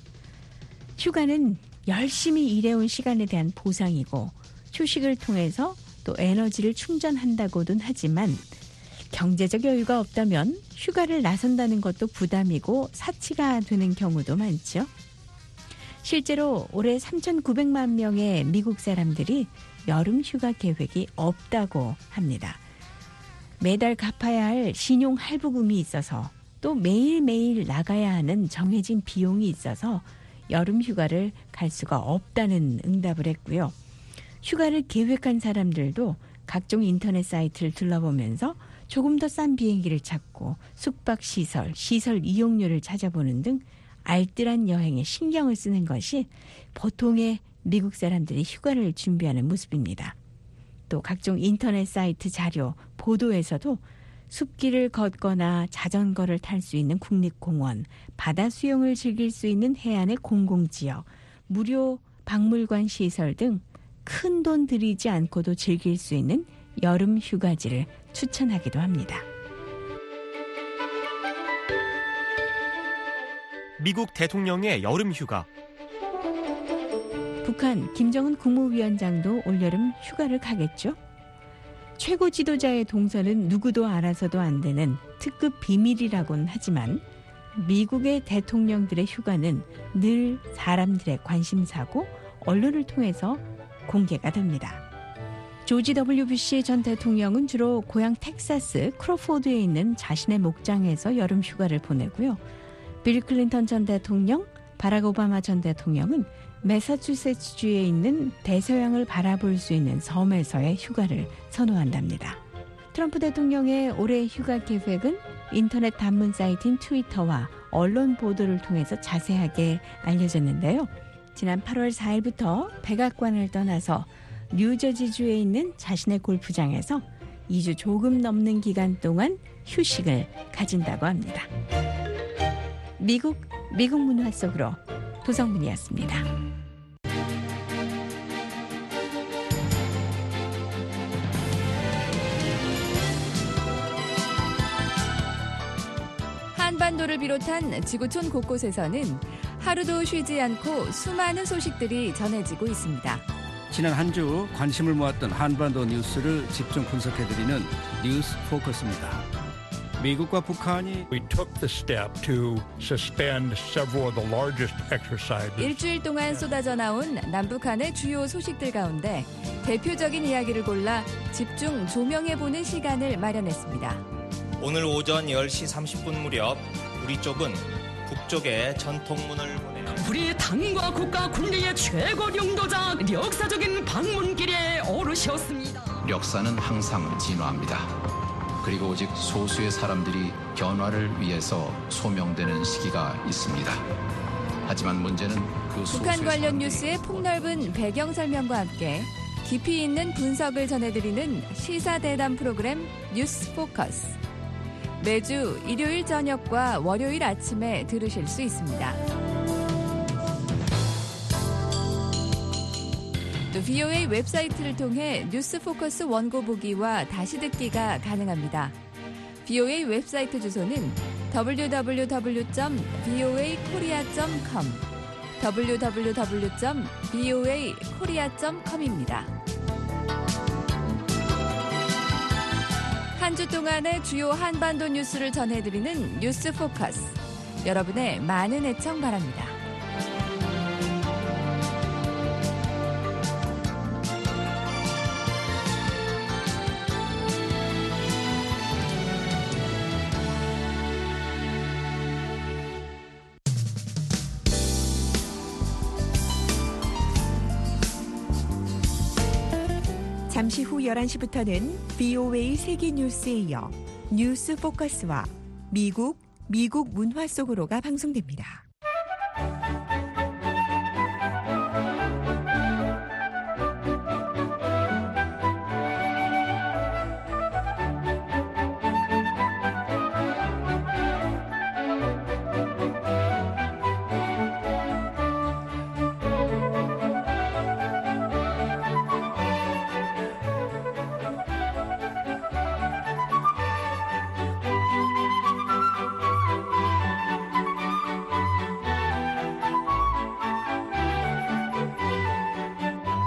휴가는 열심히 일해온 시간에 대한 보상이고 휴식을 통해서 또 에너지를 충전한다고는 하지만 경제적 여유가 없다면 휴가를 나선다는 것도 부담이고 사치가 되는 경우도 많죠. 실제로 올해 삼천구백만 명의 미국 사람들이 여름 휴가 계획이 없다고 합니다. 매달 갚아야 할 신용 할부금이 있어서 또 매일매일 나가야 하는 정해진 비용이 있어서 여름 휴가를 갈 수가 없다는 응답을 했고요. 휴가를 계획한 사람들도 각종 인터넷 사이트를 둘러보면서 조금 더 싼 비행기를 찾고 숙박시설, 시설 이용료를 찾아보는 등 알뜰한 여행에 신경을 쓰는 것이 보통의 미국 사람들이 휴가를 준비하는 모습입니다. 또 각종 인터넷 사이트 자료, 보도에서도 숲길을 걷거나 자전거를 탈 수 있는 국립공원, 바다 수영을 즐길 수 있는 해안의 공공지역, 무료 박물관 시설 등 큰 돈 들이지 않고도 즐길 수 있는 여름 휴가지를 추천하기도 합니다. 미국 대통령의 여름 휴가. 북한 김정은 국무위원장도 올여름 휴가를 가겠죠? 최고 지도자의 동선은 누구도 알아서도 안 되는 특급 비밀이라고는 하지만 미국의 대통령들의 휴가는 늘 사람들의 관심사고 언론을 통해서 공개가 됩니다. 조지 더블유 부시 전 대통령은 주로 고향 텍사스 크로포드에 있는 자신의 목장에서 여름 휴가를 보내고요. 빌 클린턴 전 대통령, 바락 오바마 전 대통령은 매사추세츠주에 있는 대서양을 바라볼 수 있는 섬에서의 휴가를 선호한답니다. 트럼프 대통령의 올해 휴가 계획은 인터넷 단문 사이트인 트위터와 언론 보도를 통해서 자세하게 알려졌는데요. 지난 팔월 사일부터 백악관을 떠나서 뉴저지주에 있는 자신의 골프장에서 이 주 조금 넘는 기간 동안 휴식을 가진다고 합니다. 미국, 미국 문화 속으로 도성문이었습니다. 한반도를 비롯한 지구촌 곳곳에서는 하루도 쉬지 않고 수많은 소식들이 전해지고 있습니다. 지난 한 주 관심을 모았던 한반도 뉴스를 집중 분석해드리는 뉴스 포커스입니다. 미국과 북한이 We took the step to suspend several of the largest exercises. 일주일 동안 쏟아져 나온 남북한의 주요 소식들 가운데 대표적인 이야기를 골라 집중 조명해보는 시간을 마련했습니다. 오늘 오전 열 시 삼십 분 무렵 우리 쪽은 북쪽에 전통문을 보내 우리 당과 국가 군대의 최고領導자 역사적인 방문길에 오르셨습니다. 역사는 항상 진화합니다. 그리고 오직 소수의 사람들이 변화를 위해서 소명되는 시기가 있습니다. 하지만 문제는 그 북한 관련 사람들이... 뉴스의 폭넓은 배경 설명과 함께 깊이 있는 분석을 전해드리는 시사대담 프로그램 뉴스 포커스. 매주 일요일 저녁과 월요일 아침에 들으실 수 있습니다. 또 브이오에이 웹사이트를 통해 뉴스 포커스 원고 보기와 다시 듣기가 가능합니다. 브이오에이 웹사이트 주소는 더블유 더블유 더블유 점 브이오에이 코리아 점 컴 더블유 더블유 더블유 점 브이오에이 코리아 점 컴입니다. 한 주 동안의 주요 한반도 뉴스를 전해드리는 뉴스 포커스. 여러분의 많은 애청 바랍니다. 잠시 후 열한 시부터는 브이오에이 세계 뉴스에 이어 뉴스 포커스와 미국, 미국 문화 속으로가 방송됩니다.